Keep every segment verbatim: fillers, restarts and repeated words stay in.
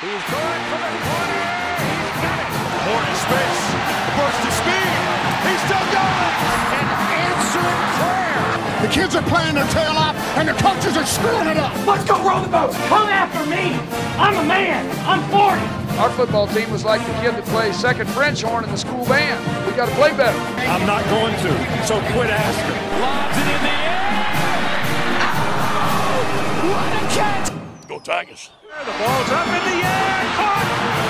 He's going for the corner. He's got it. Hornet space. Burst of speed. He's still going. An answering prayer. The kids are playing their tail off, and the coaches are screwing it up. Let's go roll the boat. Come after me. I'm a man. I'm forty. Our football team was like the kid that plays second French horn in the school band. We got to play better. I'm not going to, so quit asking. Lobs it in the air. Oh, what a catch. Go Tigers. The ball's up in the air. Caught.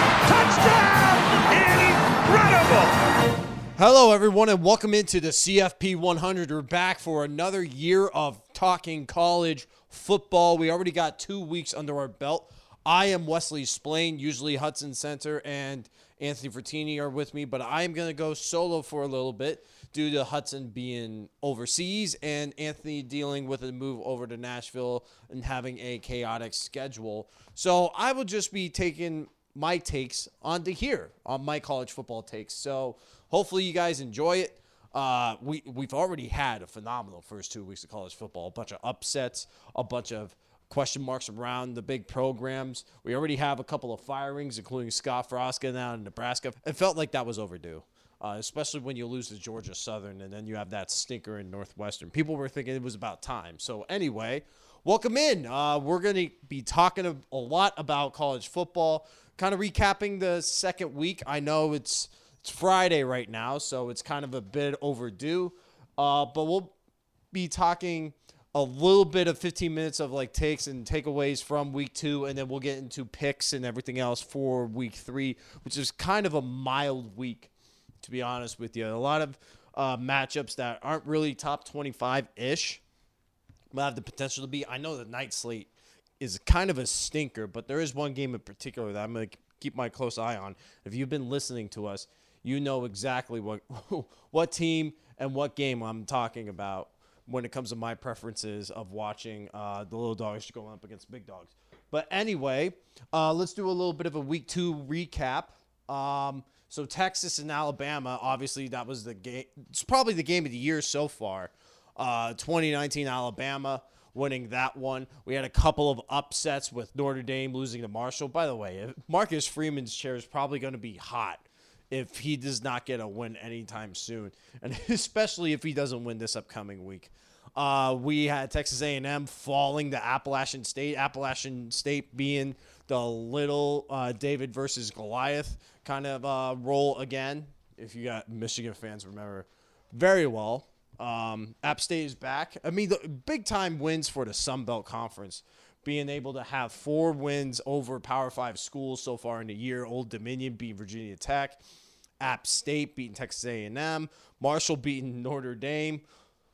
Touchdown. Incredible. Hello, everyone, and welcome into the C F P one hundred. We're back for another year of talking college football. We already got two weeks under our belt. I am Wesley Splain. Usually Hudson Center and Anthony Fertini are with me, but I am going to go solo for a little bit due to Hudson being overseas and Anthony dealing with a move over to Nashville and having a chaotic schedule. So I will just be taking my takes onto here on my college football takes. So hopefully you guys enjoy it. Uh, we, we've already had a phenomenal first two weeks of college football, a bunch of upsets, a bunch of question marks around the big programs. We already have a couple of firings, including Scott Frost getting out in Nebraska. It felt like that was overdue, uh, especially when you lose to Georgia Southern and then you have that stinker in Northwestern. People were thinking it was about time. So anyway, welcome in. Uh, we're going to be talking a, a lot about college football, kind of recapping the second week. I know it's it's Friday right now, so it's kind of a bit overdue, uh, but we'll be talking a little bit of fifteen minutes of like takes and takeaways from week two, and then we'll get into picks and everything else for week three, which is kind of a mild week, to be honest with you. A lot of uh, matchups that aren't really top twenty-five-ish, but have the potential to be. I know the night slate is kind of a stinker, but there is one game in particular that I'm going to keep my close eye on. If you've been listening to us, you know exactly what what team and what game I'm talking about when it comes to my preferences of watching uh, the little dogs going up against big dogs. But anyway, uh, let's do a little bit of a week two recap. Um, so Texas and Alabama, obviously that was the game. It's probably the game of the year so far. Uh, twenty nineteen Alabama winning that one. We had a couple of upsets with Notre Dame losing to Marshall. By the way, Marcus Freeman's chair is probably going to be hot if he does not get a win anytime soon, and especially if he doesn't win this upcoming week. Uh, we had Texas A and M falling to Appalachian State, Appalachian State being the little uh, David versus Goliath kind of uh, role again, if you got Michigan fans remember very well. Um, App State is back. I mean, the big-time wins for the Sun Belt Conference, being able to have four wins over Power Five schools so far in the year. Old Dominion beating Virginia Tech. App State beating Texas A and M. Marshall beating Notre Dame.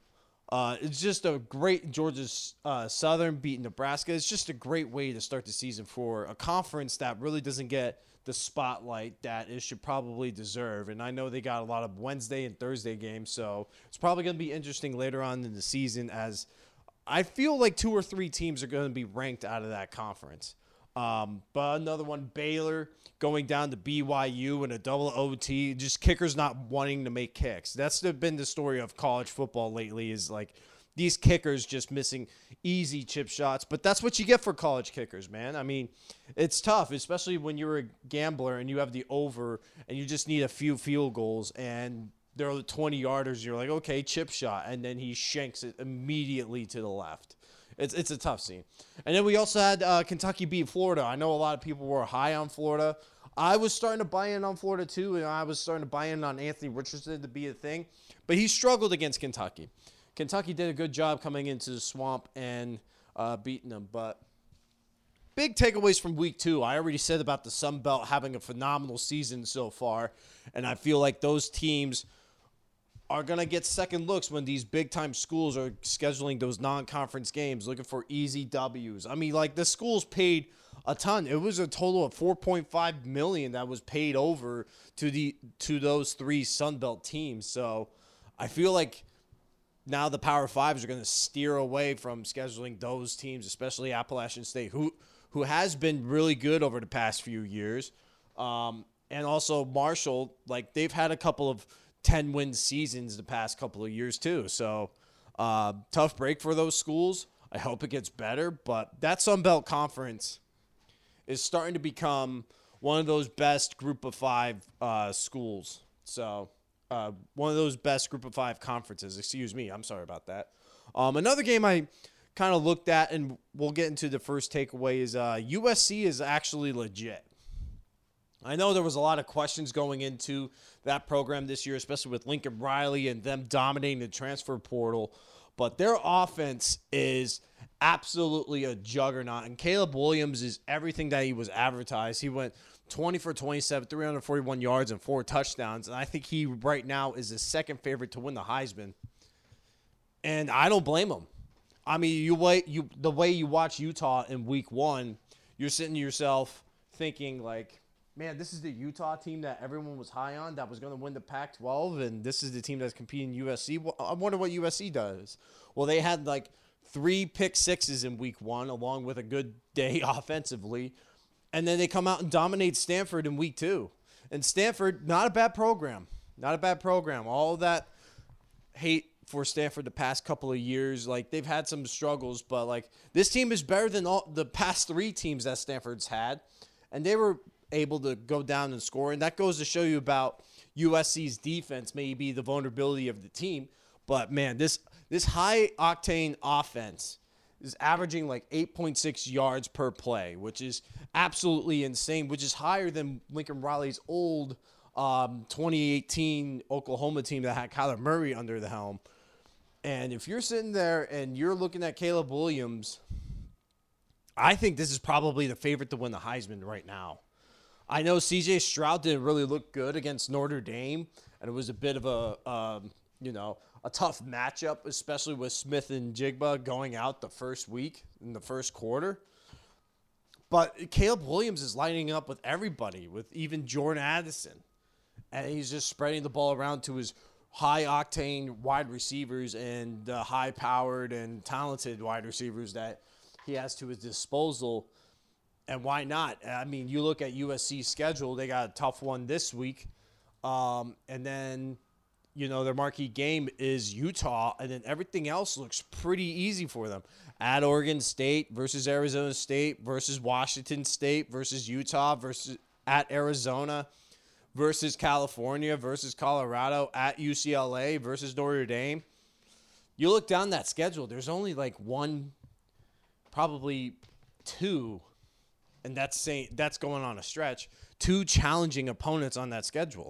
Uh, it's just a great Georgia uh, Southern beating Nebraska. It's just a great way to start the season for a conference that really doesn't get the spotlight that it should probably deserve. And I know they got a lot of Wednesday and Thursday games, so it's probably going to be interesting later on in the season, as I feel like two or three teams are going to be ranked out of that conference. Um, but another one, Baylor going down to B Y U in a double O T, just kickers not wanting to make kicks. That's the, been the story of college football lately, is like these kickers just missing easy chip shots. But that's what you get for college kickers, man. I mean, it's tough, especially when you're a gambler and you have the over and you just need a few field goals and they're the twenty-yarders. You're like, okay, chip shot. And then he shanks it immediately to the left. It's it's a tough scene. And then we also had uh, Kentucky beat Florida. I know a lot of people were high on Florida. I was starting to buy in on Florida too, and I was starting to buy in on Anthony Richardson to be a thing. But he struggled against Kentucky. Kentucky did a good job coming into the swamp and uh, beating them. But big takeaways from week two. I already said about the Sun Belt having a phenomenal season so far, and I feel like those teams are going to get second looks when these big-time schools are scheduling those non-conference games, looking for easy W's. I mean, like, the schools paid a ton. It was a total of four point five million dollars that was paid over to the to those three Sun Belt teams. So I feel like now the Power Fives are going to steer away from scheduling those teams, especially Appalachian State, who who has been really good over the past few years. Um, and also Marshall, like, they've had a couple of ten-win seasons the past couple of years too. So uh, tough break for those schools. I hope it gets better. But that Sun Belt Conference is starting to become one of those best group of five uh, schools. So uh, one of those best group of five conferences. Excuse me. I'm sorry about that. Um, another game I kind of looked at, and we'll get into the first takeaway, is uh, U S C is actually legit. I know there was a lot of questions going into that program this year, especially with Lincoln Riley and them dominating the transfer portal. But their offense is absolutely a juggernaut. And Caleb Williams is everything that he was advertised. He went twenty for twenty-seven, three hundred forty-one yards, and four touchdowns. And I think he right now is the second favorite to win the Heisman. And I don't blame him. I mean, you wait, you the way you watch Utah in week one, you're sitting to yourself thinking like, man, this is the Utah team that everyone was high on that was going to win the Pac twelve, and this is the team that's competing U S C. Well, I wonder what U S C does. Well, they had like three pick sixes in week one, along with a good day offensively, and then they come out and dominate Stanford in week two. And Stanford, not a bad program. Not a bad program. All that hate for Stanford the past couple of years, like they've had some struggles, but like this team is better than all the past three teams that Stanford's had, and they were able to go down and score. And that goes to show you about U S C's defense, maybe the vulnerability of the team. But man, this this high octane offense is averaging like eight point six yards per play, which is absolutely insane, which is higher than Lincoln Riley's old um, twenty eighteen Oklahoma team that had Kyler Murray under the helm. And if you're sitting there and you're looking at Caleb Williams, I think this is probably the favorite to win the Heisman right now. I know C J Stroud didn't really look good against Notre Dame, and it was a bit of a, um, you know, a tough matchup, especially with Smith and Jigba going out the first week in the first quarter. But Caleb Williams is lining up with everybody, with even Jordan Addison, and he's just spreading the ball around to his high-octane wide receivers and the high-powered and talented wide receivers that he has to his disposal. And why not? I mean, you look at U S C's schedule, they got a tough one this week. Um, and then, you know, their marquee game is Utah, and then everything else looks pretty easy for them. At Oregon State versus Arizona State versus Washington State versus Utah versus at Arizona versus California versus Colorado, at U C L A versus Notre Dame. You look down that schedule, there's only like one, probably two, and that's saying that's going on a stretch, two challenging opponents on that schedule.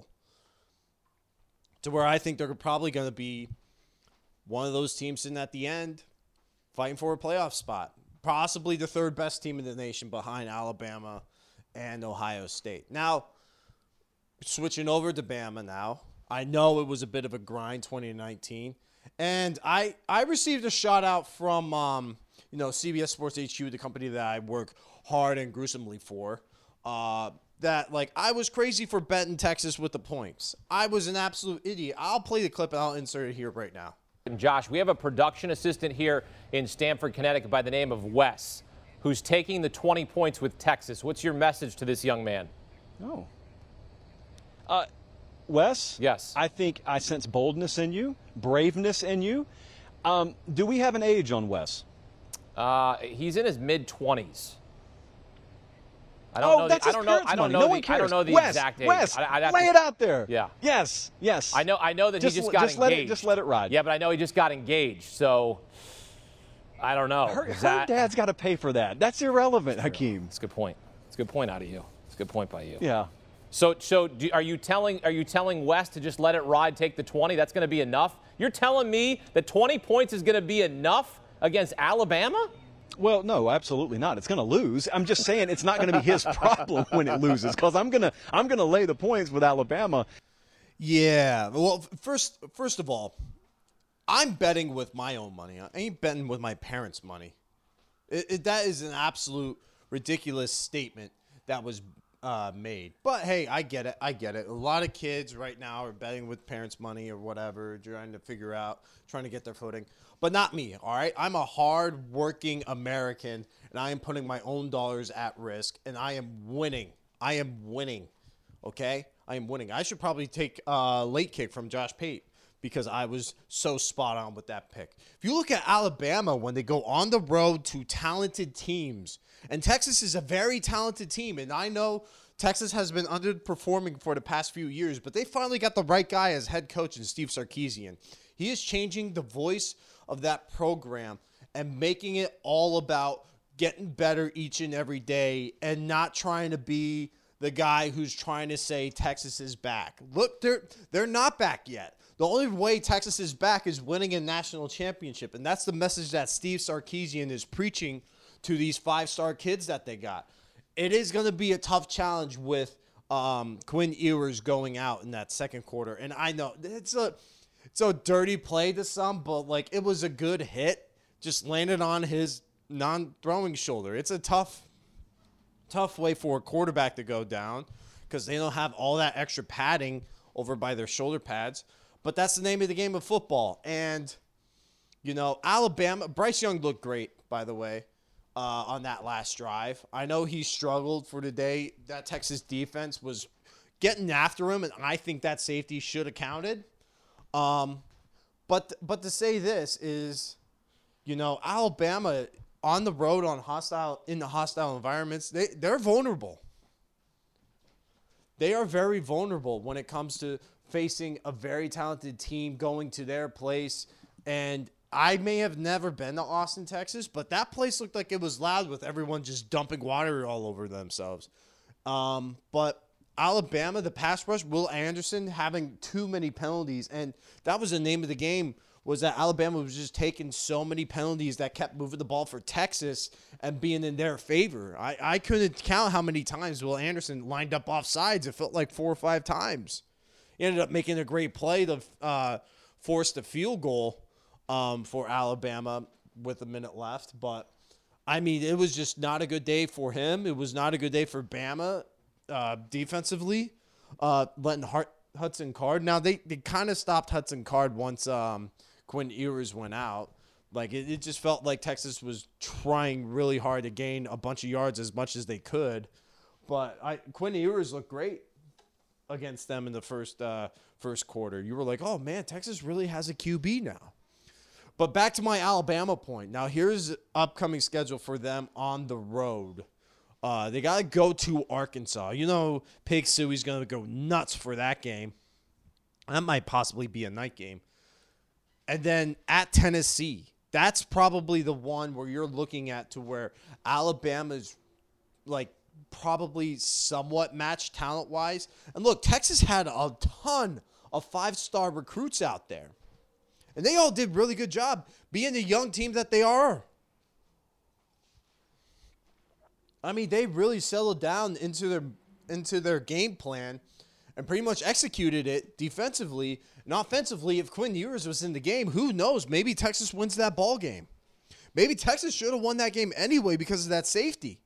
To where I think they're probably going to be one of those teams sitting at the end fighting for a playoff spot. Possibly the third best team in the nation behind Alabama and Ohio State. Now, switching over to Bama now. I know it was a bit of a grind, twenty nineteen. And I I received a shout out from um, you know, C B S Sports H Q, the company that I work hard and gruesomely for. Uh, that like I was crazy for betting Texas with the points. I was an absolute idiot. I'll play the clip and I'll insert it here right now. And Josh, we have a production assistant here in Stamford, Connecticut by the name of Wes, who's taking the twenty points with Texas. What's your message to this young man? Oh. Uh, Wes? Yes. I think I sense boldness in you, braveness in you. Um, do we have an age on Wes? Uh, he's in his mid-twenties. I don't oh, know that's the, his I don't know. parents' I don't money. know. No the, one cares. I don't know the Wes, exact age. Wes, I, I'd have lay to, it out there. Yeah. Yes. Yes. I know. I know that just, he just got just let engaged. It, just let it ride. Yeah, but I know he just got engaged. So I don't know. Her, her that, dad's got to pay for that. That's irrelevant, Hakeem. That's a good point. It's a good point out of you. It's a good point by you. Yeah. So, so do, are you telling are you telling Wes to just let it ride, take the twenty? That's going to be enough? You're telling me that twenty points is going to be enough against Alabama? Well, no, absolutely not. It's going to lose. I'm just saying it's not going to be his problem when it loses, because I'm going to I'm going to lay the points with Alabama. Yeah. Well, first first of all, I'm betting with my own money. I ain't betting with my parents' money. It, it, that is an absolute ridiculous statement that was uh, made. But hey, I get it. I get it. A lot of kids right now are betting with parents' money or whatever, trying to figure out, trying to get their footing. But not me, all right? I'm a hard-working American, and I am putting my own dollars at risk, and I am winning. I am winning, okay? I am winning. I should probably take a late kick from Josh Pate because I was so spot on with that pick. If you look at Alabama, when they go on the road to talented teams, and Texas is a very talented team, and I know Texas has been underperforming for the past few years, but they finally got the right guy as head coach in Steve Sarkisian. He is changing the voice of that program and making it all about getting better each and every day and not trying to be the guy who's trying to say Texas is back. Look, they're they're not back yet. The only way Texas is back is winning a national championship, and that's the message that Steve Sarkisian is preaching to these five-star kids that they got. It is going to be a tough challenge with um, Quinn Ewers going out in that second quarter, and I know it's a it's a dirty play to some, but like it was a good hit, just landed on his non-throwing shoulder. It's a tough, tough way for a quarterback to go down because they don't have all that extra padding over by their shoulder pads. But that's the name of the game of football. And, you know, Alabama, Bryce Young looked great, by the way, uh, on that last drive. I know he struggled for the day. That Texas defense was getting after him, and I think that safety should have counted. Um, but but to say this is, you know, Alabama on the road on hostile in the hostile environments, they they're vulnerable. They are very vulnerable when it comes to facing a very talented team going to their place. And I may have never been to Austin, Texas, but that place looked like it was loud with everyone just dumping water all over themselves. Um, but Alabama, the pass rush, Will Anderson having too many penalties, and that was the name of the game, was that Alabama was just taking so many penalties that kept moving the ball for Texas and being in their favor. I, I couldn't count how many times Will Anderson lined up off sides. It felt like four or five times. He ended up making a great play to uh, force the field goal um, for Alabama with a minute left. But, I mean, it was just not a good day for him. It was not a good day for Bama uh, defensively, uh, letting Hart, Hudson Card. Now, they, they kind of stopped Hudson Card once um, Quinn Ewers went out. Like, it, it just felt like Texas was trying really hard to gain a bunch of yards as much as they could. But I, Quinn Ewers looked great against them in the first uh, first quarter. You were like, oh, man, Texas really has a Q B now. But back to my Alabama point. Now, here's upcoming schedule for them on the road. Uh, they got to go to Arkansas. You know, Pig Suey's going to go nuts for that game. That might possibly be a night game. And then at Tennessee. That's probably the one where you're looking at to where Alabama's, like, probably somewhat matched talent-wise. And look, Texas had a ton of five-star recruits out there. And they all did really good job being the young team that they are. I mean, they really settled down into their into their game plan and pretty much executed it defensively. And offensively, if Quinn Ewers was in the game, who knows? Maybe Texas wins that ball game. Maybe Texas should have won that game anyway because of that safety.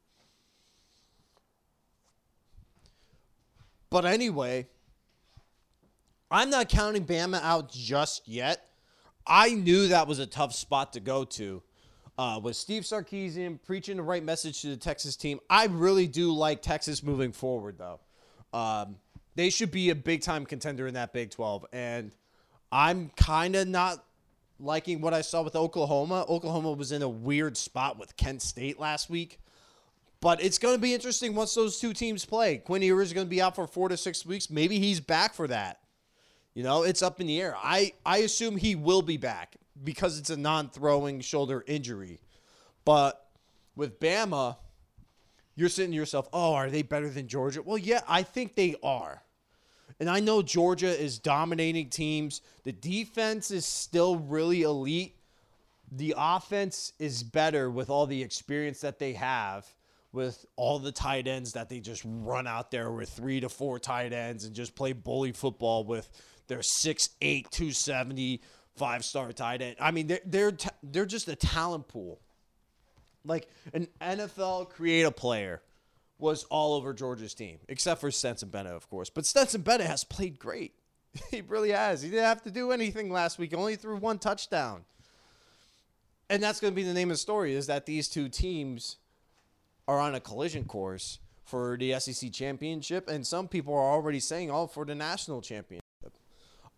But anyway, I'm not counting Bama out just yet. I knew that was a tough spot to go to. Uh, with Steve Sarkisian preaching the right message to the Texas team, I really do like Texas moving forward, though. Um, they should be a big-time contender in that Big twelve. And I'm kind of not liking what I saw with Oklahoma. Oklahoma was in a weird spot with Kent State last week. But it's going to be interesting once those two teams play. Quinn Ewers is going to be out for four to six weeks. Maybe he's back for that. You know, it's up in the air. I, I assume he will be back because it's a non-throwing shoulder injury. But with Bama, you're saying to yourself, oh, are they better than Georgia? Well, yeah, I think they are. And I know Georgia is dominating teams. The defense is still really elite. The offense is better with all the experience that they have, with all the tight ends that they just run out there with three to four tight ends and just play bully football with their six eight, two seventy, five-star tight end. I mean, they're, they're, ta- they're just a talent pool. Like, an N F L creative player was all over Georgia's team, except for Stetson Bennett, of course. But Stetson Bennett has played great. He really has. He didn't have to do anything last week. He only threw one touchdown. And that's going to be the name of the story, is that these two teams are on a collision course for the S E C championship, and some people are already saying, oh, for the national championship.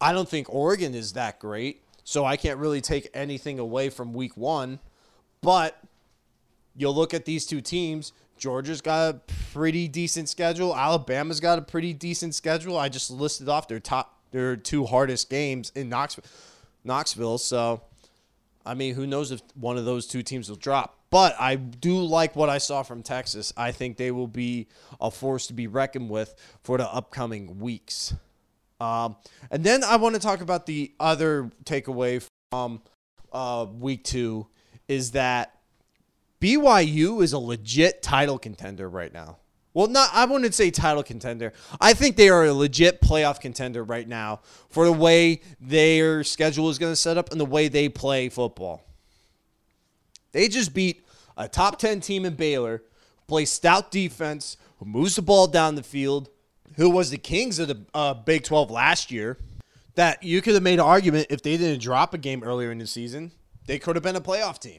I don't think Oregon is that great, so I can't really take anything away from week one. But you'll look at these two teams. Georgia's got a pretty decent schedule. Alabama's got a pretty decent schedule. I just listed off their top, their two hardest games in Knoxville. Knoxville. So, I mean, who knows if one of those two teams will drop. But I do like what I saw from Texas. I think they will be a force to be reckoned with for the upcoming weeks. Um, and then I want to talk about the other takeaway from uh, week two is that B Y U is a legit title contender right now. Well, not I wouldn't say title contender. I think they are a legit playoff contender right now for the way their schedule is going to set up and the way they play football. They just beat a top ten team in Baylor, who plays stout defense, who moves the ball down the field, who was the kings of the uh, Big twelve last year, that you could have made an argument if they didn't drop a game earlier in the season, they could have been a playoff team.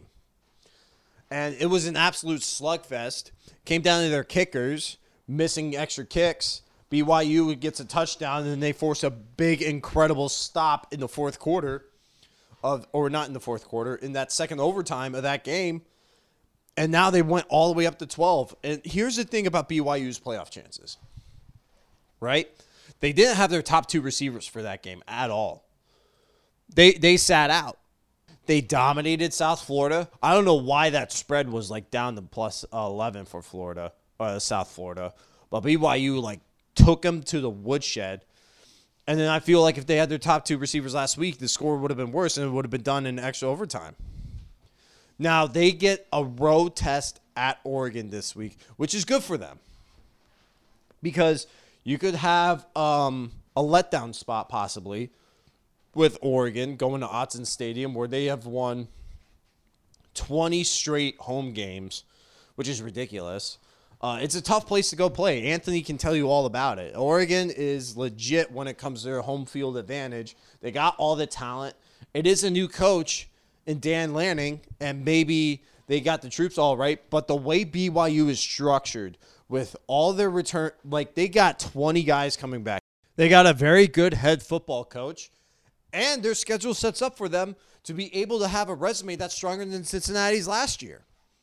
And it was an absolute slugfest. Came down to their kickers, missing extra kicks. B Y U gets a touchdown, and then they force a big, incredible stop in the fourth quarter, of, or not in the fourth quarter, in that second overtime of that game. And now they went all the way up to twelve. And here's the thing about B Y U's playoff chances, right? They didn't have their top two receivers for that game at all. They they sat out. They dominated South Florida. I don't know why that spread was like down to plus eleven for Florida, uh, South Florida. But B Y U like took them to the woodshed. And then I feel like if they had their top two receivers last week, the score would have been worse and it would have been done in extra overtime. Now, they get a road test at Oregon this week, which is good for them. Because you could have um, a letdown spot possibly with Oregon going to Autzen Stadium where they have won twenty straight home games, which is ridiculous. Uh, it's a tough place to go play. Anthony can tell you all about it. Oregon is legit when it comes to their home field advantage. They got all the talent. It is a new coach in Dan Lanning, and maybe they got the troops all right, but the way B Y U is structured with all their return, like they got twenty guys coming back. They got a very good head football coach, and their schedule sets up for them to be able to have a resume that's stronger than Cincinnati's last year.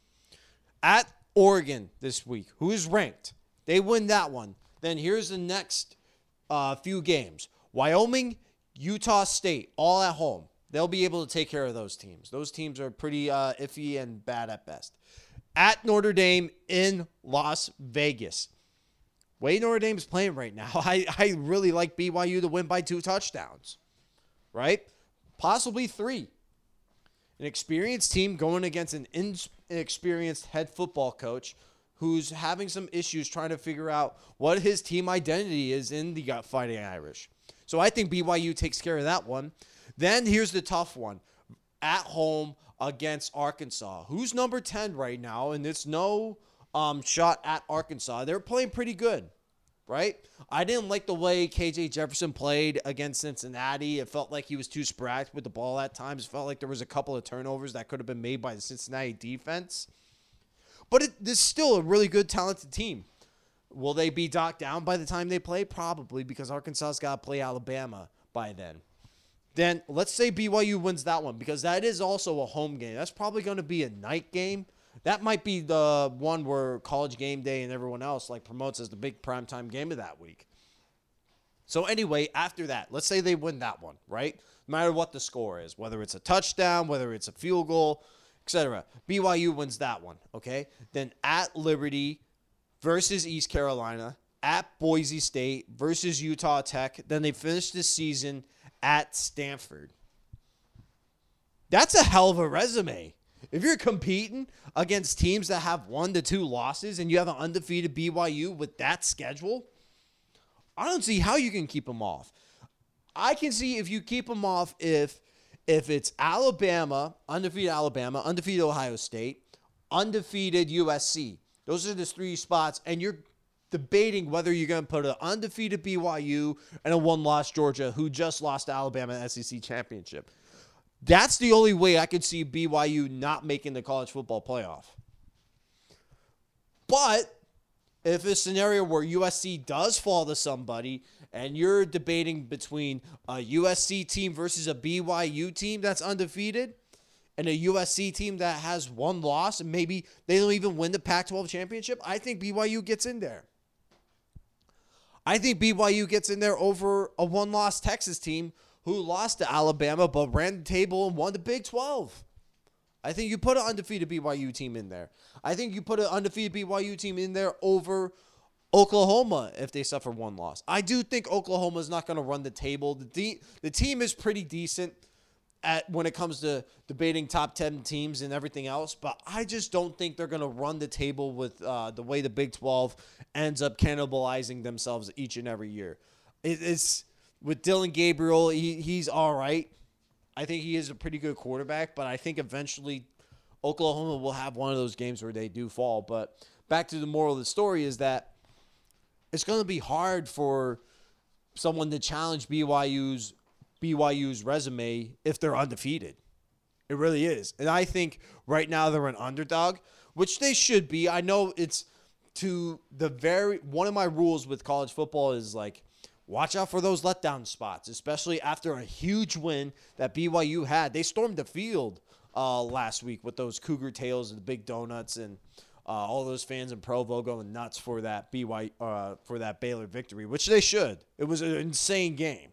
At Oregon this week, who is ranked, they win that one. Then here's the next uh, few games. Wyoming, Utah State, all at home. They'll be able to take care of those teams. Those teams are pretty uh, iffy and bad at best. At Notre Dame in Las Vegas. Way Notre Dame's playing right now. I, I really like B Y U to win by two touchdowns. Right? Possibly three. An experienced team going against an inexperienced head football coach who's having some issues trying to figure out what his team identity is in the Fighting Irish. So I think B Y U takes care of that one. Then here's the tough one. At home against Arkansas. Who's number ten right now? And it's no um, shot at Arkansas. They're playing pretty good, right? I didn't like the way K J Jefferson played against Cincinnati. It felt like he was too sporadic with the ball at times. It felt like there was a couple of turnovers that could have been made by the Cincinnati defense. But it, it's still a really good, talented team. Will they be knocked down by the time they play? Probably, because Arkansas's got to play Alabama by then. Then let's say B Y U wins that one, because that is also a home game. That's probably going to be a night game. That might be the one where College Game Day and everyone else like promotes as the big primetime game of that week. So anyway, after that, let's say they win that one, right? No matter what the score is, whether it's a touchdown, whether it's a field goal, et cetera. B Y U wins that one, okay? Then at Liberty versus East Carolina, at Boise State versus Utah Tech. Then they finish the season at Stanford. That's a hell of a resume. If you're competing against teams that have one to two losses and you have an undefeated B Y U with that schedule, I don't see how you can keep them off. I can see if you keep them off if if it's Alabama, undefeated Alabama, undefeated Ohio State, undefeated U S C. Those are the three spots, and you're debating whether you're going to put an undefeated B Y U and a one-loss Georgia who just lost to Alabama in the S E C championship. That's the only way I could see B Y U not making the college football playoff. But if a scenario where U S C does fall to somebody and you're debating between a U S C team versus a B Y U team that's undefeated and a U S C team that has one loss and maybe they don't even win the Pac twelve championship, I think B Y U gets in there. I think B Y U gets in there over a one-loss Texas team who lost to Alabama but ran the table and won the Big twelve. I think you put an undefeated B Y U team in there. I think you put an undefeated B Y U team in there over Oklahoma if they suffer one loss. I do think Oklahoma is not going to run the table. The de- the team is pretty decent at when it comes to debating top ten teams and everything else, but I just don't think they're going to run the table with uh, the way the Big twelve ends up cannibalizing themselves each and every year. It, it's with Dylan Gabriel, he, he's all right. I think he is a pretty good quarterback, but I think eventually Oklahoma will have one of those games where they do fall. But back to the moral of the story is that it's going to be hard for someone to challenge B Y U's B Y U's resume if they're undefeated. It really is. And I think right now they're an underdog, which they should be. I know it's to the very one of my rules with college football is like watch out for those letdown spots, especially after a huge win that B Y U had. They stormed the field uh, last week with those Cougar tails and the big donuts and uh, all those fans in Provo going nuts for that B Y uh, for that Baylor victory, which they should. It was an insane game.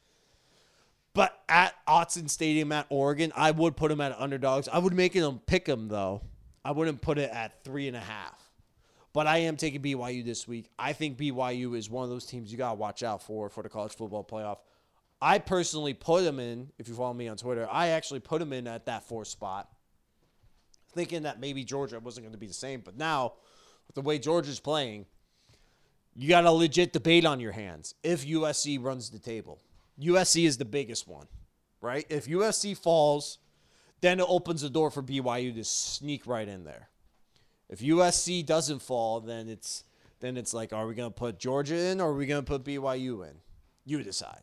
But at Autzen Stadium at Oregon, I would put them at underdogs. I would make them pick them though. I wouldn't put it at three and a half. But I am taking B Y U this week. I think B Y U is one of those teams you got to watch out for for the college football playoff. I personally put them in, if you follow me on Twitter, I actually put them in at that fourth spot, thinking that maybe Georgia wasn't going to be the same. But now, with the way Georgia's playing, you got a legit debate on your hands if U S C runs the table. U S C is the biggest one, right? If U S C falls, then it opens the door for B Y U to sneak right in there. If U S C doesn't fall, then it's then it's like, are we going to put Georgia in or are we going to put B Y U in? You decide.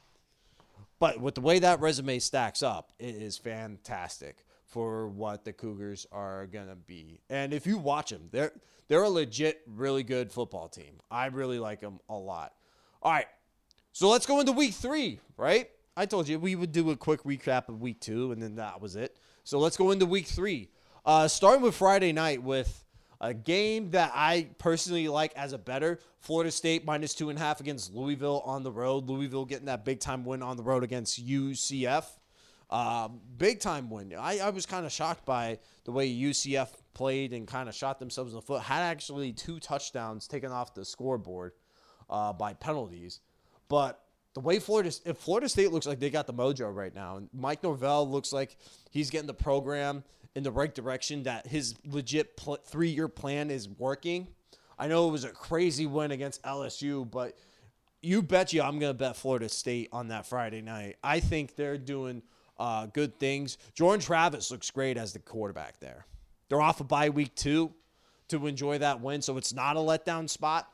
But with the way that resume stacks up, it is fantastic for what the Cougars are going to be. And if you watch them, they're, they're a legit, really good football team. I really like them a lot. All right, so let's go into week three, right? I told you we would do a quick recap of week two, and then that was it. So let's go into week three. Uh, starting with Friday night with a game that I personally like as a better. Florida State minus two and a half against Louisville on the road. Louisville getting that big-time win on the road against U C F. Uh, big-time win. I, I was kind of shocked by the way U C F played and kind of shot themselves in the foot. Had actually two touchdowns taken off the scoreboard uh, by penalties. But the way Florida, if Florida State looks like they got the mojo right now, and Mike Norvell looks like he's getting the program in the right direction, that his legit pl- three-year plan is working. I know it was a crazy win against L S U, but you bet you I'm going to bet Florida State on that Friday night. I think they're doing uh, good things. Jordan Travis looks great as the quarterback there. They're off a bye week two to enjoy that win, so it's not a letdown spot.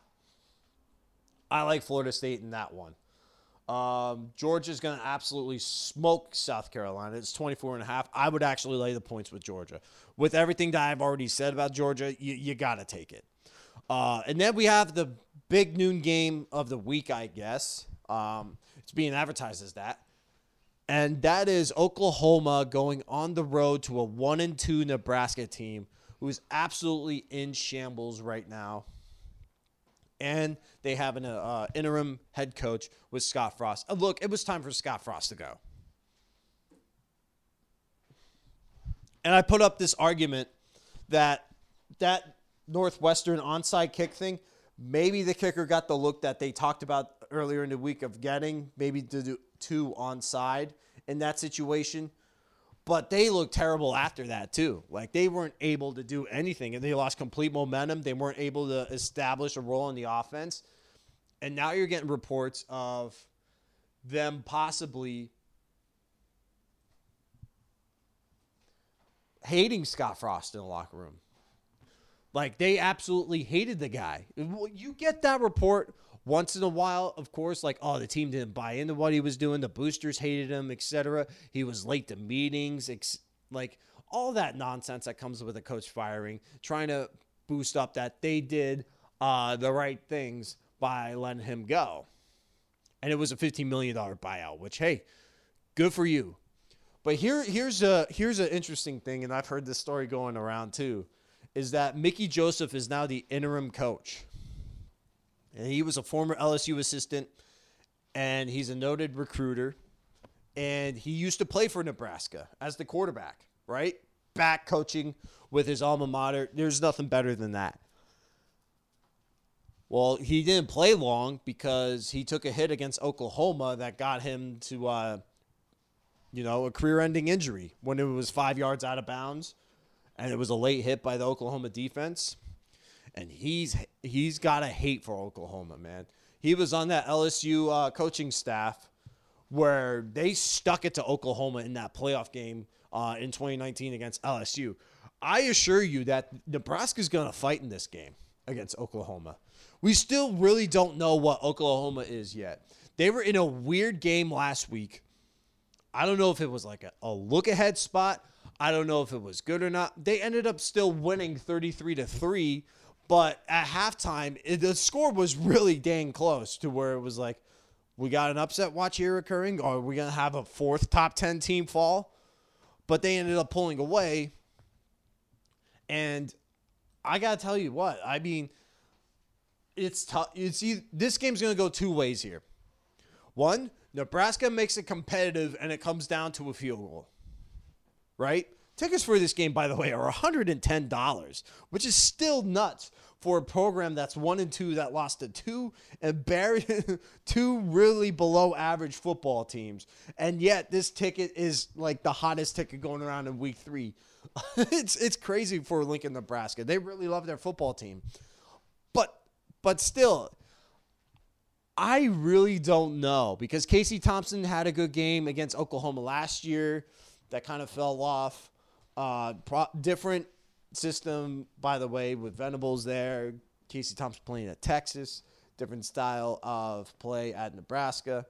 I like Florida State in that one. Um, Georgia's going to absolutely smoke South Carolina. It's twenty-four and a half. I would actually lay the points with Georgia. With everything that I've already said about Georgia, you, you got to take it. Uh, and then we have the big noon game of the week, I guess. Um, it's being advertised as that. And that is Oklahoma going on the road to a one and two Nebraska team who is absolutely in shambles right now. And they have an uh, interim head coach with Scott Frost. Uh, look, it was time for Scott Frost to go. And I put up this argument that that Northwestern onside kick thing, maybe the kicker got the look that they talked about earlier in the week of getting, maybe to do two onside in that situation. But they looked terrible after that, too. Like, they weren't able to do anything, and they lost complete momentum. They weren't able to establish a role in the offense. And now you're getting reports of them possibly hating Scott Frost in the locker room. Like, they absolutely hated the guy. You get that report once in a while, of course, like, oh, the team didn't buy into what he was doing. The boosters hated him, et cetera. He was late to meetings, ex- like all that nonsense that comes with a coach firing, trying to boost up that they did uh, the right things by letting him go. And it was a fifteen million dollars buyout, which, hey, good for you. But here, here's a here's an interesting thing, and I've heard this story going around too, is that Mickey Joseph is now the interim coach. And he was a former L S U assistant, and he's a noted recruiter. And he used to play for Nebraska as the quarterback, right? Back coaching with his alma mater. There's nothing better than that. Well, he didn't play long because he took a hit against Oklahoma that got him to, uh, you know, a career-ending injury when it was five yards out of bounds. And it was a late hit by the Oklahoma defense. And he's he's got a hate for Oklahoma, man. He was on that L S U uh, coaching staff where they stuck it to Oklahoma in that playoff game uh, in twenty nineteen against L S U. I assure you that Nebraska's going to fight in this game against Oklahoma. We still really don't know what Oklahoma is yet. They were in a weird game last week. I don't know if it was like a, a look-ahead spot. I don't know if it was good or not. They ended up still winning thirty-three to three. But at halftime, it, the score was really dang close to where it was like, we got an upset watch here occurring, or are we going to have a fourth top ten team fall? But they ended up pulling away. And I got to tell you what, I mean, it's tough. It's either, this game's going to go two ways here. One, Nebraska makes it competitive, and it comes down to a field goal. Right? Tickets for this game, by the way, are one hundred ten dollars, which is still nuts for a program that's one and two that lost to two embarrassing, two really below average football teams. And yet this ticket is like the hottest ticket going around in week three. it's it's crazy for Lincoln, Nebraska. They really love their football team. But but still, I really don't know because Casey Thompson had a good game against Oklahoma last year. That kind of fell off. Uh, pro- different system, by the way, with Venables there. Casey Thompson playing at Texas. Different style of play at Nebraska.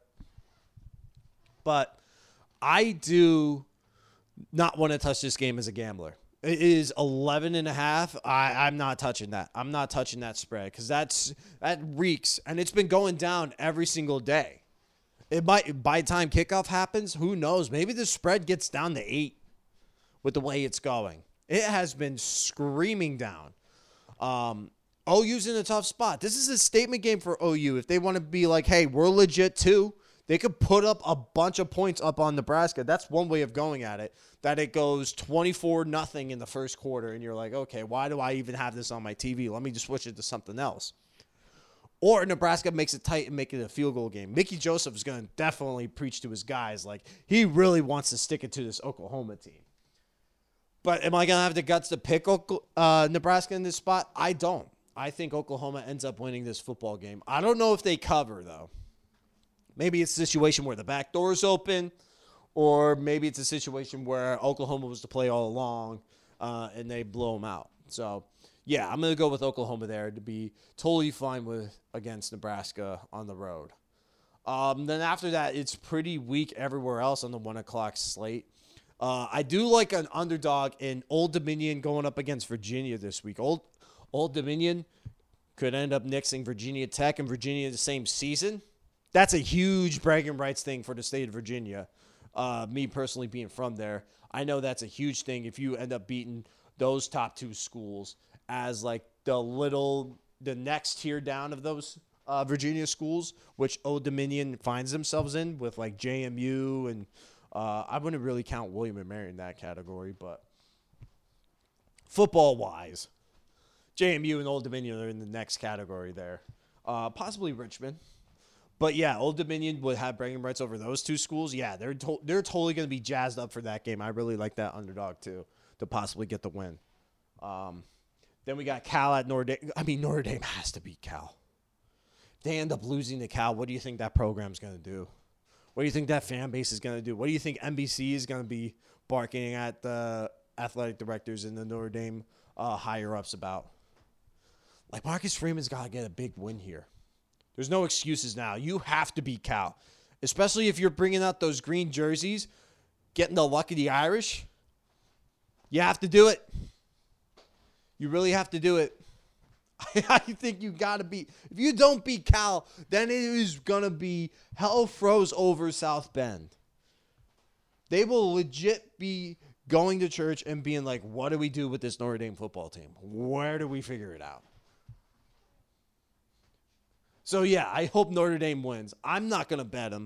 But I do not want to touch this game as a gambler. It is eleven and a half. I, I'm not touching that. I'm not touching that spread because that's that reeks. And it's been going down every single day. It might, by the time kickoff happens, who knows? Maybe the spread gets down to eight with the way it's going. It has been screaming down. Um, O U's in a tough spot. This is a statement game for O U. If they want to be like, hey, we're legit too, they could put up a bunch of points up on Nebraska. That's one way of going at it, that it goes twenty-four nothing in the first quarter, and you're like, okay, why do I even have this on my T V? Let me just switch it to something else. Or Nebraska makes it tight and make it a field goal game. Mickey Joseph is going to definitely preach to his guys. Like, he really wants to stick it to this Oklahoma team. But am I going to have the guts to pick uh, Nebraska in this spot? I don't. I think Oklahoma ends up winning this football game. I don't know if they cover, though. Maybe it's a situation where the back door is open, or maybe it's a situation where Oklahoma was to play all along uh, and they blow them out. So, yeah, I'm going to go with Oklahoma there to be totally fine with against Nebraska on the road. Um, then after that, it's pretty weak everywhere else on the one o'clock slate. Uh, I do like an underdog in Old Dominion going up against Virginia this week. Old Old Dominion could end up nixing Virginia Tech and Virginia the same season. That's a huge bragging rights thing for the state of Virginia. Uh, me personally being from there, I know that's a huge thing if you end up beating those top two schools as like the little, the next tier down of those uh, Virginia schools, which Old Dominion finds themselves in with like J M U and uh, I wouldn't really count William and Mary in that category, but football-wise, J M U and Old Dominion are in the next category there. Uh, possibly Richmond. But, yeah, Old Dominion would have bragging rights over those two schools. Yeah, they're to- they're totally going to be jazzed up for that game. I really like that underdog, too, to possibly get the win. Um, then we got Cal at Notre Dame. I mean, Notre Dame has to beat Cal. If they end up losing to Cal, what do you think that program's going to do? What do you think that fan base is going to do? What do you think N B C is going to be barking at the athletic directors and the Notre Dame uh, higher-ups about? Like, Marcus Freeman's got to get a big win here. There's no excuses now. You have to beat Cal, especially if you're bringing out those green jerseys, getting the luck of the Irish. You have to do it. You really have to do it. I think you got to beat. If you don't beat Cal, then it is going to be hell froze over South Bend. They will legit be going to church and being like, what do we do with this Notre Dame football team? Where do we figure it out? So, yeah, I hope Notre Dame wins. I'm not going to bet them.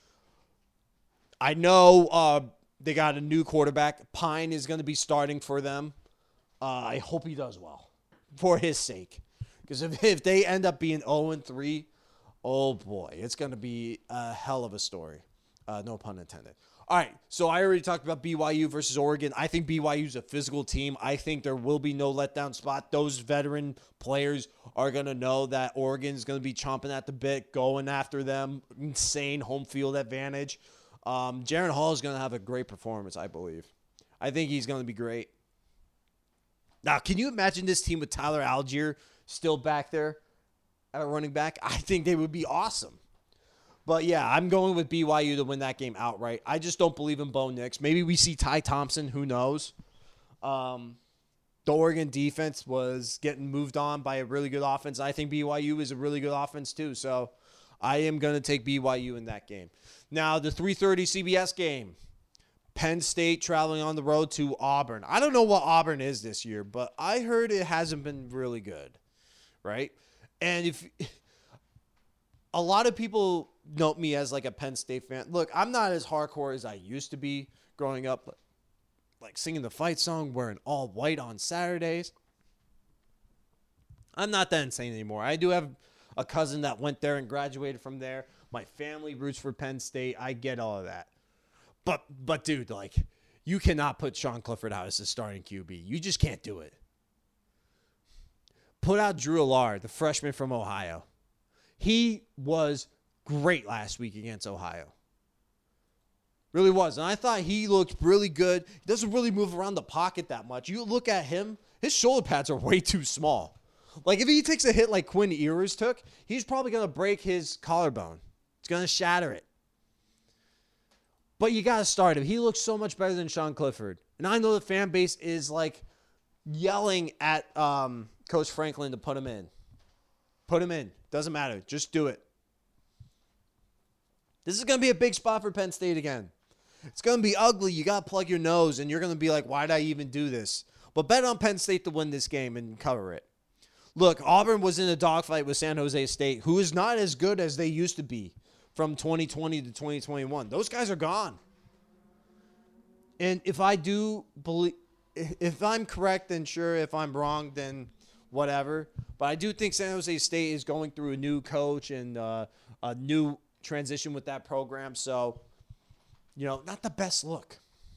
I know uh, they got a new quarterback. Pine is going to be starting for them. Uh, I hope he does well for his sake. Because if, if they end up being oh and three, oh, boy, it's going to be a hell of a story. Uh, no pun intended. All right, so I already talked about B Y U versus Oregon. I think B Y U is a physical team. I think there will be no letdown spot. Those veteran players are going to know that Oregon is going to be chomping at the bit, going after them. Insane home field advantage. Um, Jaren Hall is going to have a great performance, I believe. I think he's going to be great. Now, can you imagine this team with Tyler Algier still back there at running back? I think they would be awesome. But, yeah, I'm going with B Y U to win that game outright. I just don't believe in Bo Nix. Maybe we see Ty Thompson. Who knows? Um, the Oregon defense was getting moved on by a really good offense. I think B Y U is a really good offense too. So, I am going to take B Y U in that game. Now, the three thirty C B S game. Penn State traveling on the road to Auburn. I don't know what Auburn is this year, but I heard it hasn't been really good, right? And if a lot of people note me as like a Penn State fan. Look, I'm not as hardcore as I used to be growing up, like singing the fight song, wearing all white on Saturdays. I'm not that insane anymore. I do have a cousin that went there and graduated from there. My family roots for Penn State. I get all of that. But, but dude, like, you cannot put Sean Clifford out as the starting Q B. You just can't do it. Put out Drew Allard, the freshman from Ohio. He was great last week against Ohio. Really was. And I thought he looked really good. He doesn't really move around the pocket that much. You look at him, his shoulder pads are way too small. Like, if he takes a hit like Quinn Ewers took, he's probably going to break his collarbone. It's going to shatter it. But you got to start him. He looks so much better than Sean Clifford. And I know the fan base is, like, yelling at um, Coach Franklin to put him in. Put him in. Doesn't matter. Just do it. This is going to be a big spot for Penn State again. It's going to be ugly. You got to plug your nose, and you're going to be like, why did I even do this? But bet on Penn State to win this game and cover it. Look, Auburn was in a dogfight with San Jose State, who is not as good as they used to be from twenty twenty to twenty twenty-one. Those guys are gone. And if I do believe, if I'm correct, then sure. If I'm wrong, then whatever. But I do think San Jose State is going through a new coach and uh, a new transition with that program. So, you know, not the best look.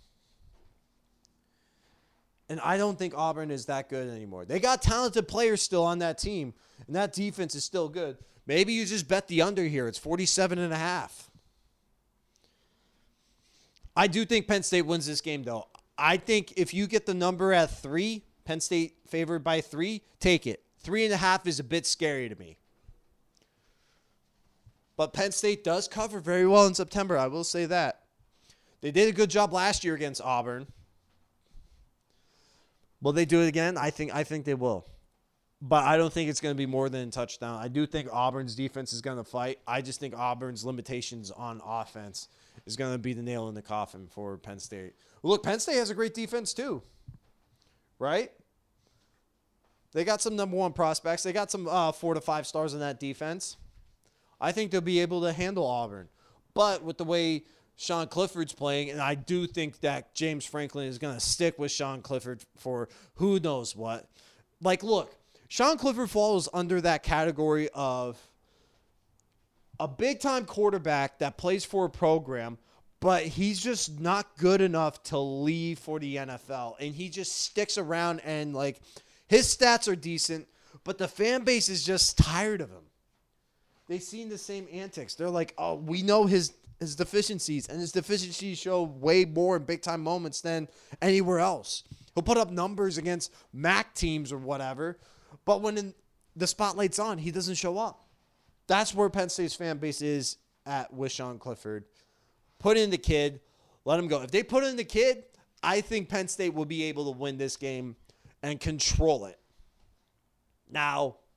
And I don't think Auburn is that good anymore. They got talented players still on that team, and that defense is still good. Maybe you just bet the under here. It's forty-seven and a half. I do think Penn State wins this game, though. I think if you get the number at three, Penn State favored by three, take it. Three and a half is a bit scary to me. But Penn State does cover very well in September. I will say that. They did a good job last year against Auburn. Will they do it again? I think I think they will. But I don't think it's going to be more than a touchdown. I do think Auburn's defense is going to fight. I just think Auburn's limitations on offense is going to be the nail in the coffin for Penn State. Well, look, Penn State has a great defense too, right? They got some number one prospects. They got some uh, four to five stars in that defense. I think they'll be able to handle Auburn. But with the way Sean Clifford's playing, and I do think that James Franklin is going to stick with Sean Clifford for who knows what. Like, look, Sean Clifford falls under that category of a big-time quarterback that plays for a program, but he's just not good enough to leave for the N F L. And he just sticks around and, like, his stats are decent, but the fan base is just tired of him. They've seen the same antics. They're like, oh, we know his his deficiencies, and his deficiencies show way more in big-time moments than anywhere else. He'll put up numbers against M A C teams or whatever, but when in, the spotlight's on, he doesn't show up. That's where Penn State's fan base is at with Sean Clifford. Put in the kid. Let him go. If they put in the kid, I think Penn State will be able to win this game and control it. Now,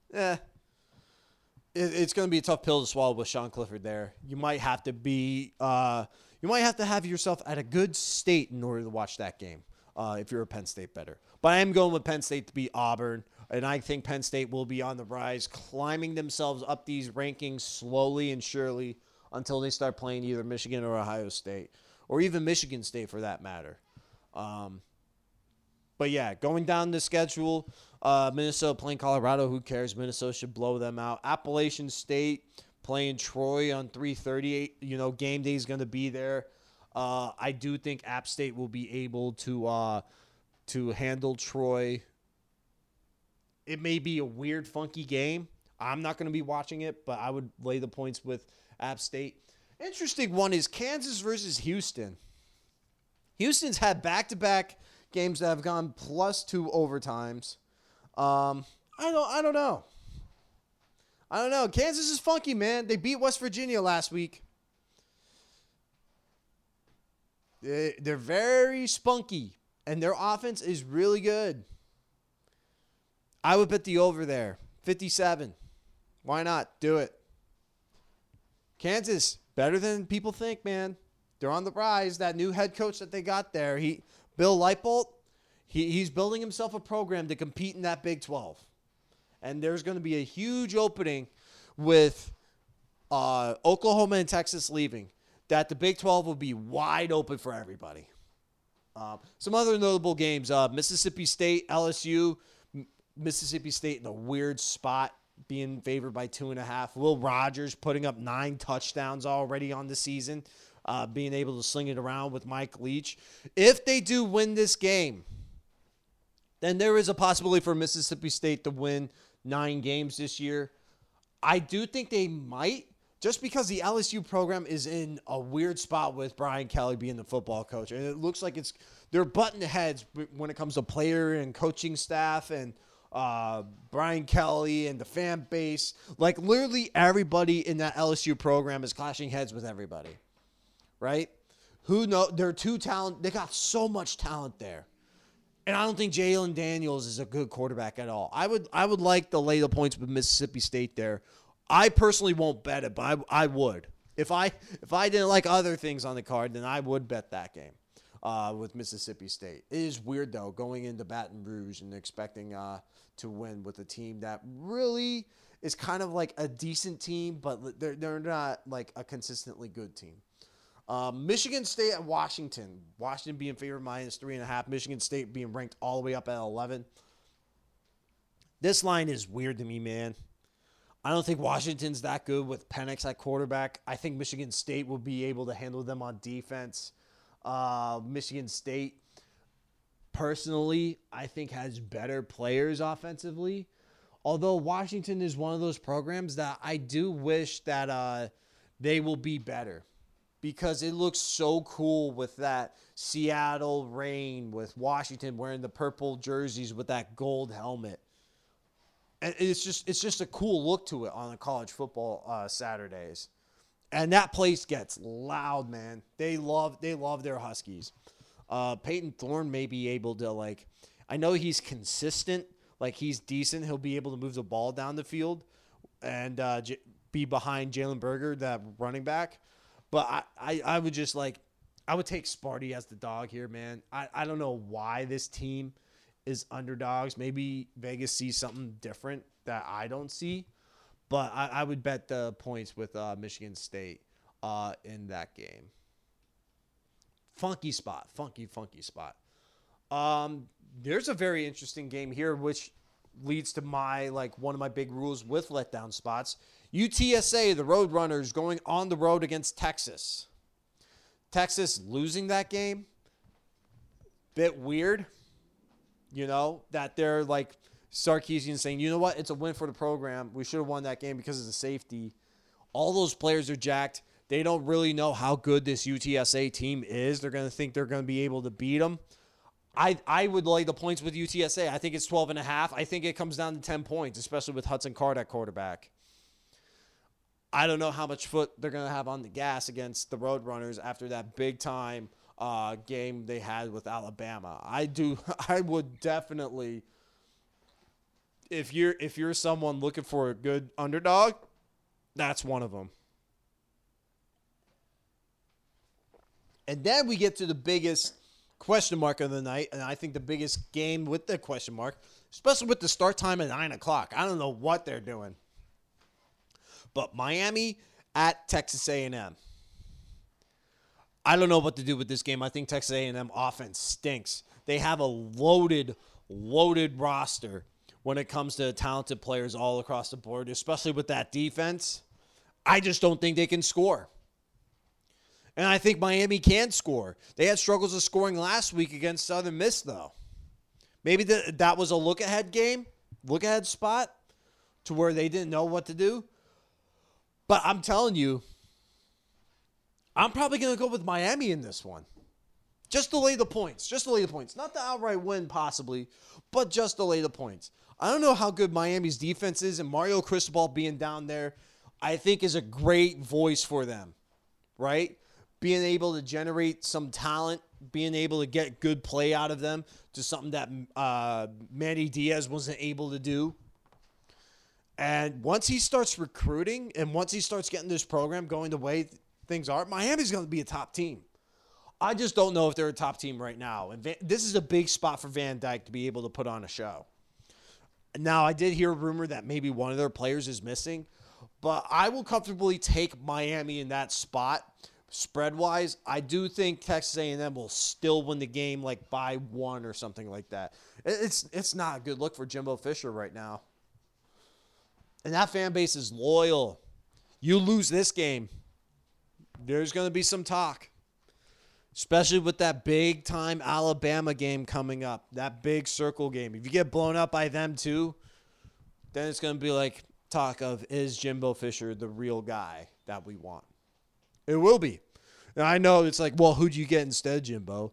eh. It, it's going to be a tough pill to swallow with Sean Clifford there. You might have to be, uh, you might have to have yourself at a good state in order to watch that game uh, if you're a Penn State bettor. But I am going with Penn State to beat Auburn, and I think Penn State will be on the rise, climbing themselves up these rankings slowly and surely until they start playing either Michigan or Ohio State, or even Michigan State for that matter. Um, but yeah, going down the schedule, uh, Minnesota playing Colorado. Who cares? Minnesota should blow them out. Appalachian State playing Troy on three thirty-eight. You know, game day is going to be there. Uh, I do think App State will be able to uh, to handle Troy. It may be a weird, funky game. I'm not going to be watching it, but I would lay the points with App State. Interesting one is Kansas versus Houston. Houston's had back-to-back games that have gone plus two overtimes. Um, I don't, I don't know. I don't know. Kansas is funky, man. They beat West Virginia last week. They, they're very spunky, and their offense is really good. I would bet the over there, fifty-seven. Why not? Do it. Kansas, better than people think, man. They're on the rise. That new head coach that they got there, he Bill Leipold, he, he's building himself a program to compete in that Big twelve. And there's going to be a huge opening with uh, Oklahoma and Texas leaving, that the Big twelve will be wide open for everybody. Uh, some other notable games, uh, Mississippi State, L S U, M- Mississippi State in a weird spot, being favored by two and a half. Will Rogers putting up nine touchdowns already on the season, uh, being able to sling it around with Mike Leach. If they do win this game, then there is a possibility for Mississippi State to win nine games this year. I do think they might, just because the L S U program is in a weird spot with Brian Kelly being the football coach. And it looks like it's they're butting heads when it comes to player and coaching staff and uh, Brian Kelly and the fan base. Like, literally everybody in that L S U program is clashing heads with everybody, right? Who know? They're too talented. They got so much talent there. And I don't think Jalen Daniels is a good quarterback at all. I would I would like to lay the points with Mississippi State there. I personally won't bet it, but I, I would. If I if I didn't like other things on the card, then I would bet that game uh, with Mississippi State. It is weird, though, going into Baton Rouge and expecting uh, to win with a team that really is kind of like a decent team, but they're, they're not like a consistently good team. Um, Michigan State and Washington. Washington being favored minus three and a half. Michigan State being ranked all the way up at eleven. This line is weird to me, man. I don't think Washington's that good with Penix at quarterback. I think Michigan State will be able to handle them on defense. Uh, Michigan State, personally, I think has better players offensively. Although Washington is one of those programs that I do wish that uh, they will be better. Because it looks so cool with that Seattle rain, with Washington wearing the purple jerseys with that gold helmet. And it's just it's just a cool look to it on the college football uh, Saturdays. And that place gets loud, man. They love they love their Huskies. Uh, Peyton Thorne may be able to, like, I know he's consistent, like he's decent. He'll be able to move the ball down the field and uh, j- be behind Jalen Berger, that running back. But I, I, I would just like, I would take Sparty as the dog here, man. I, I don't know why this team is underdogs. Maybe Vegas sees something different that I don't see. But I, I would bet the points with uh, Michigan State uh, in that game. Funky spot. Funky, funky spot. Um, there's a very interesting game here, which leads to my, like, one of my big rules with letdown spots. U T S A, the Roadrunners, going on the road against Texas. Texas losing that game. Bit weird, you know, that they're like Sarkisian saying, you know what, it's a win for the program. We should have won that game because of the safety. All those players are jacked. They don't really know how good this U T S A team is. They're going to think they're going to be able to beat them. I, I would lay the points with U T S A. I think it's twelve and a half. I think it comes down to ten points, especially with Hudson Card at quarterback. I don't know how much foot they're going to have on the gas against the Roadrunners after that big-time uh, game they had with Alabama. I do. I would definitely, if you're if you're someone looking for a good underdog, that's one of them. And then we get to the biggest question mark of the night, and I think the biggest game with the question mark, especially with the start time at nine o'clock. I don't know what they're doing. But Miami at Texas A and M. I don't know what to do with this game. I think Texas A and M offense stinks. They have a loaded, loaded roster when it comes to talented players all across the board, especially with that defense. I just don't think they can score. And I think Miami can score. They had struggles of scoring last week against Southern Miss, though. Maybe the, that was a look-ahead game, look-ahead spot, to where they didn't know what to do. But I'm telling you, I'm probably going to go with Miami in this one. Just to lay the points. Just to lay the points. Not the outright win, possibly, but just to lay the points. I don't know how good Miami's defense is, and Mario Cristobal being down there, I think, is a great voice for them, right? Being able to generate some talent, being able to get good play out of them to something that uh, Manny Diaz wasn't able to do. And once he starts recruiting and once he starts getting this program going the way th- things are, Miami's going to be a top team. I just don't know if they're a top team right now. And Van- this is a big spot for Van Dyke to be able to put on a show. Now, I did hear a rumor that maybe one of their players is missing, but I will comfortably take Miami in that spot. Spread-wise, I do think Texas A and M will still win the game like by one or something like that. It's it's not a good look for Jimbo Fisher right now. And that fan base is loyal. You lose this game, there's going to be some talk. Especially with that big-time Alabama game coming up. That big circle game. If you get blown up by them too, then it's going to be like talk of, is Jimbo Fisher the real guy that we want? It will be. And I know it's like, well, who'd you get instead, Jimbo?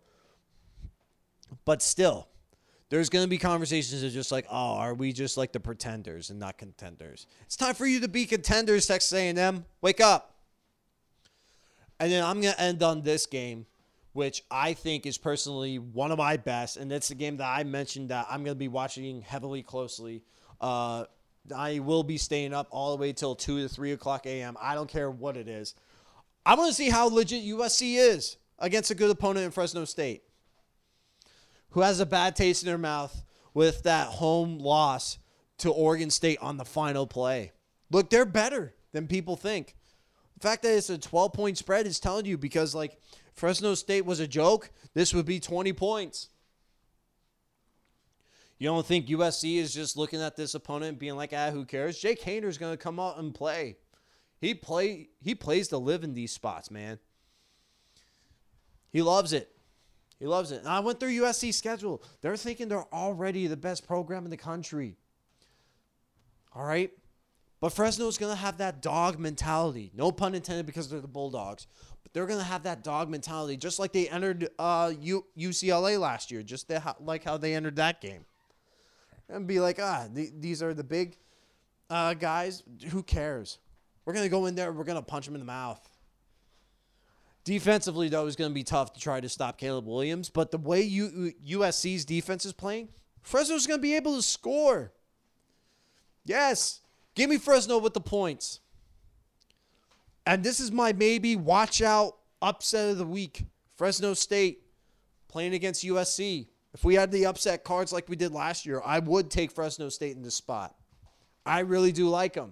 But still, there's going to be conversations of just like, oh, are we just like the pretenders and not contenders? It's time for you to be contenders, Texas A and M. Wake up. And then I'm going to end on this game, which I think is personally one of my best. And it's the game that I mentioned that I'm going to be watching heavily closely. Uh, I will be staying up all the way till two to three o'clock a.m. I don't care what it is. I want to see how legit U S C is against a good opponent in Fresno State, who has a bad taste in their mouth with that home loss to Oregon State on the final play. Look, they're better than people think. The fact that it's a twelve-point spread is telling you, because, like, Fresno State was a joke, this would be twenty points. You don't think U S C is just looking at this opponent and being like, ah, who cares? Jake Haener's going to come out and play. He play he plays to live in these spots, man. He loves it. He loves it. And I went through U S C's schedule. They're thinking they're already the best program in the country. All right? But Fresno's going to have that dog mentality. No pun intended, because they're the Bulldogs. But they're going to have that dog mentality, just like they entered uh, U- UCLA last year, just the, like how they entered that game. And be like, ah, th- these are the big uh, guys. Who cares? We're going to go in there and we're going to punch them in the mouth. Defensively, though, it's going to be tough to try to stop Caleb Williams. But the way U- USC's defense is playing, Fresno's going to be able to score. Yes. Give me Fresno with the points. And this is my maybe watch out upset of the week. Fresno State playing against U S C. If we had the upset cards like we did last year, I would take Fresno State in this spot. I really do like them.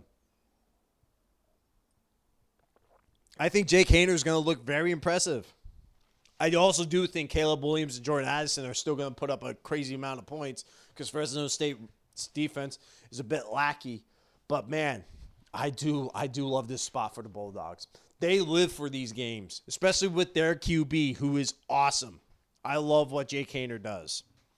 I think Jake Haener is going to look very impressive. I also do think Caleb Williams and Jordan Addison are still going to put up a crazy amount of points, because Fresno State's defense is a bit lackey. But, man, I do I do love this spot for the Bulldogs. They live for these games, especially with their Q B, who is awesome. I love what Jake Haener does.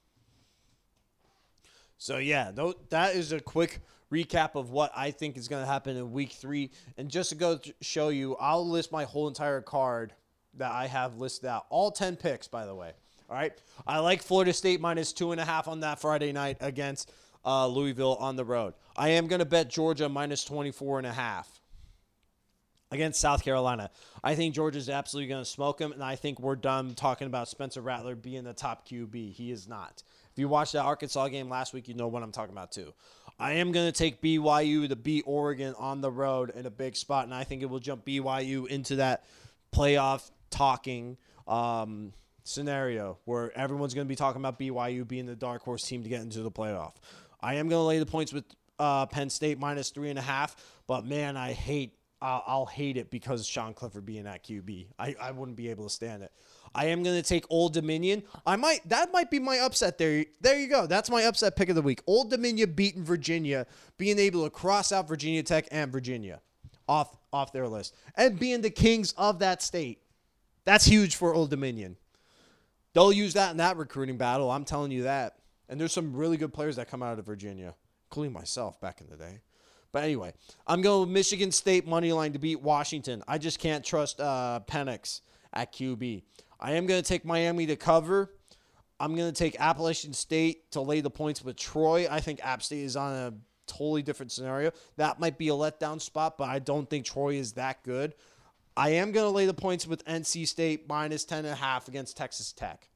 So, yeah, that is a quick recap of what I think is going to happen in week three. And just to go show you, I'll list my whole entire card that I have listed out. All ten picks, by the way. All right. I like Florida State minus two and a half on that Friday night against uh, Louisville on the road. I am going to bet Georgia minus twenty-four and a half against South Carolina. I think Georgia's absolutely going to smoke them, and I think we're done talking about Spencer Rattler being the top Q B. He is not. If you watched that Arkansas game last week, you know what I'm talking about too. I am going to take B Y U to beat Oregon on the road in a big spot, and I think it will jump B Y U into that playoff talking um, scenario where everyone's going to be talking about B Y U being the dark horse team to get into the playoff. I am going to lay the points with uh, Penn State minus three and a half, but man, I hate I'll, I'll hate it because Sean Clifford being at Q B. I, I wouldn't be able to stand it. I am going to take Old Dominion. I might that might be my upset there. There you go. That's my upset pick of the week. Old Dominion beating Virginia, being able to cross out Virginia Tech and Virginia off off their list, and being the kings of that state. That's huge for Old Dominion. They'll use that in that recruiting battle. I'm telling you that. And there's some really good players that come out of Virginia, including myself back in the day. But anyway, I'm going with Michigan State money line to beat Washington. I just can't trust uh, Penix at Q B. I am going to take Miami to cover. I'm going to take Appalachian State to lay the points with Troy. I think App State is on a totally different scenario. That might be a letdown spot, but I don't think Troy is that good. I am going to lay the points with N C State minus ten and a half against Texas Tech.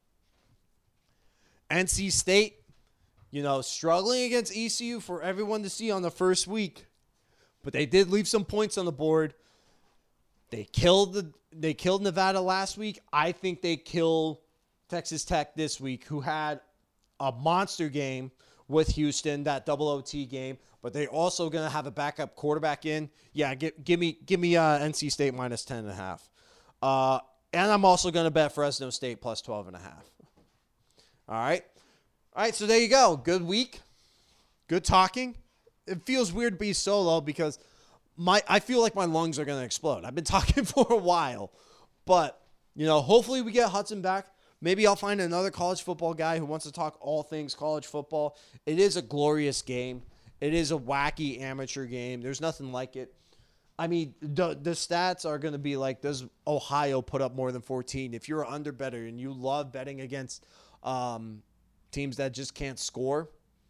N C State, you know, struggling against E C U for everyone to see on the first week. But they did leave some points on the board. They killed the they killed Nevada last week. I think they kill Texas Tech this week, who had a monster game with Houston, that double O T game. But they're also going to have a backup quarterback in. Yeah, give, give me give me uh, N C State minus ten and a half. Uh, and I'm also going to bet Fresno State plus twelve and a half. All right. All right, so there you go. Good week. Good talking. It feels weird to be solo because my I feel like my lungs are going to explode. I've been talking for a while. But, you know, hopefully we get Hudson back. Maybe I'll find another college football guy who wants to talk all things college football. It is a glorious game. It is a wacky amateur game. There's nothing like it. I mean, the, the stats are going to be like, does Ohio put up more than fourteen? If you're an under better and you love betting against um, teams that just can't score,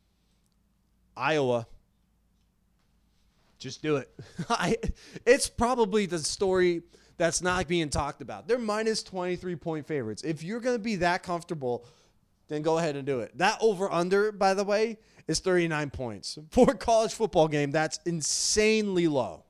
Iowa, just do it. I, it's probably the story that's not being talked about. They're minus twenty-three point favorites. If you're going to be that comfortable, then go ahead and do it. That over-under, by the way, is thirty-nine points. For a college football game, that's insanely low.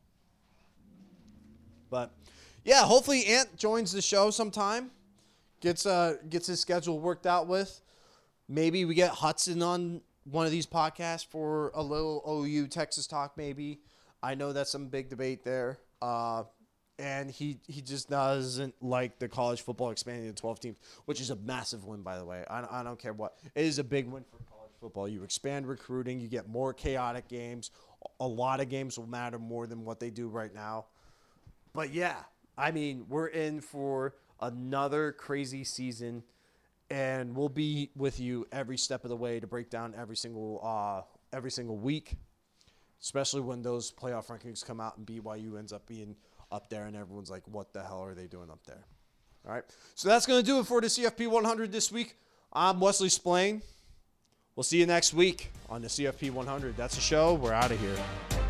But, yeah, hopefully Ant joins the show sometime. Gets uh gets his schedule worked out with. Maybe we get Hudson on one of these podcasts for a little O U Texas talk maybe. I know that's some big debate there. Uh, and he, he just doesn't like the college football expanding to twelve teams, which is a massive win, by the way. I, I don't care what. It is a big win for college football. You expand recruiting. You get more chaotic games. A lot of games will matter more than what they do right now. But, yeah, I mean, we're in for another crazy season, and we'll be with you every step of the way to break down every single uh, every single week, especially when those playoff rankings come out and B Y U ends up being up there and everyone's like, what the hell are they doing up there? All right, so that's going to do it for the C F P one hundred this week. I'm Wesley Splain. We'll see you next week on the C F P one hundred. That's the show. We're out of here.